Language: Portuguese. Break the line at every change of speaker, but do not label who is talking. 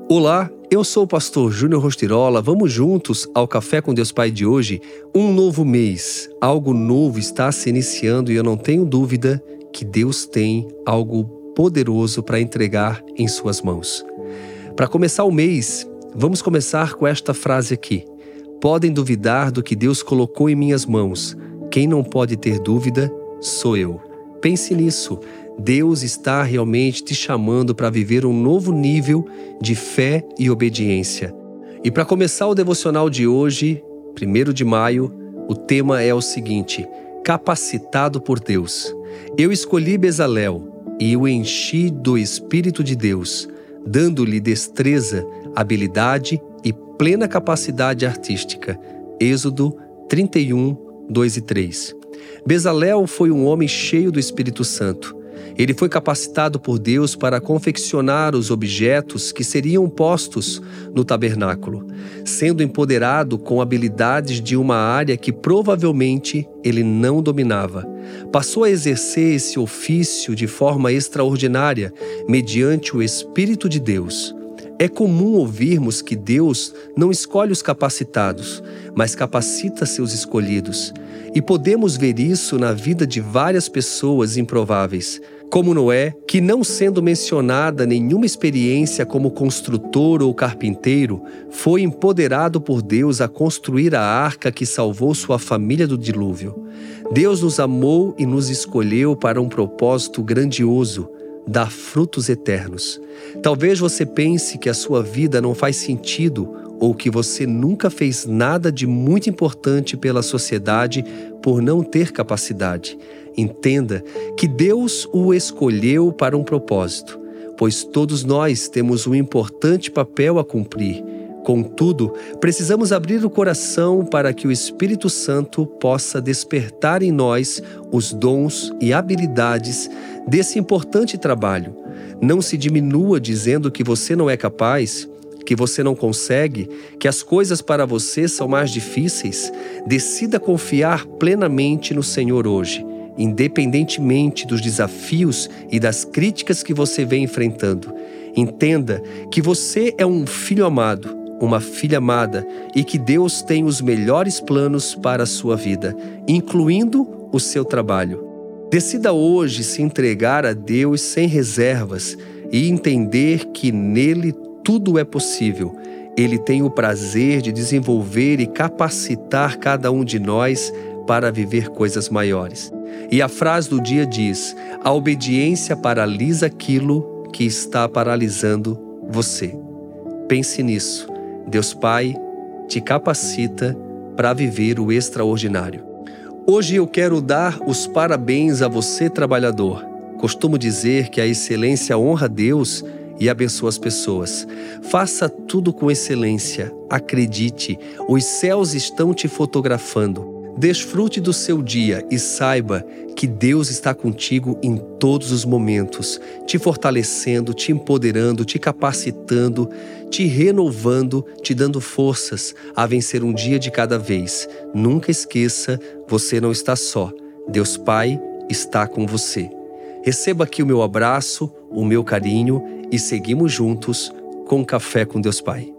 Olá, eu sou o pastor Júnior Rostirola. Vamos juntos ao Café com Deus Pai de hoje. Um novo mês, algo novo está se iniciando e eu não tenho dúvida que Deus tem algo poderoso para entregar em suas mãos. Para começar o mês, vamos começar com esta frase aqui. Podem duvidar do que Deus colocou em minhas mãos. Quem não pode ter dúvida, sou eu. Pense nisso. Deus está realmente te chamando para viver um novo nível de fé e obediência. E para começar o devocional de hoje, 1º de maio, o tema é o seguinte: capacitado por Deus. Eu escolhi Bezalel e o enchi do Espírito de Deus, dando-lhe destreza, habilidade e plena capacidade artística. Êxodo 31, 2 e 3. Bezalel foi um homem cheio do Espírito Santo. Ele foi capacitado por Deus para confeccionar os objetos que seriam postos no tabernáculo, sendo empoderado com habilidades de uma área que provavelmente ele não dominava. Passou a exercer esse ofício de forma extraordinária, mediante o Espírito de Deus. É comum ouvirmos que Deus não escolhe os capacitados, mas capacita seus escolhidos. E podemos ver isso na vida de várias pessoas improváveis, como Noé, que não sendo mencionada nenhuma experiência como construtor ou carpinteiro, foi empoderado por Deus a construir a arca que salvou sua família do dilúvio. Deus nos amou e nos escolheu para um propósito grandioso: dar frutos eternos. Talvez você pense que a sua vida não faz sentido ou que você nunca fez nada de muito importante pela sociedade por não ter capacidade. Entenda que Deus o escolheu para um propósito, pois todos nós temos um importante papel a cumprir. Contudo, precisamos abrir o coração para que o Espírito Santo possa despertar em nós os dons e habilidades desse importante trabalho. Não se diminua dizendo que você não é capaz, que você não consegue, que as coisas para você são mais difíceis. Decida confiar plenamente no Senhor hoje, independentemente dos desafios e das críticas que você vem enfrentando. Entenda que você é um filho amado, uma filha amada, e que Deus tem os melhores planos para a sua vida, incluindo o seu trabalho. Decida hoje se entregar a Deus sem reservas e entender que nele tudo é possível. Ele tem o prazer de desenvolver e capacitar cada um de nós para viver coisas maiores. E a frase do dia diz: a obediência paralisa aquilo que está paralisando você. Pense nisso. Deus Pai te capacita para viver o extraordinário. Hoje eu quero dar os parabéns a você, trabalhador. Costumo dizer que a excelência honra a Deus e abençoa as pessoas. Faça tudo com excelência. Acredite, os céus estão te fotografando. Desfrute do seu dia e saiba que Deus está contigo em todos os momentos, te fortalecendo, te empoderando, te capacitando, te renovando, te dando forças a vencer um dia de cada vez. Nunca esqueça, você não está só. Deus Pai está com você. Receba aqui o meu abraço, o meu carinho e seguimos juntos com Café com Deus Pai.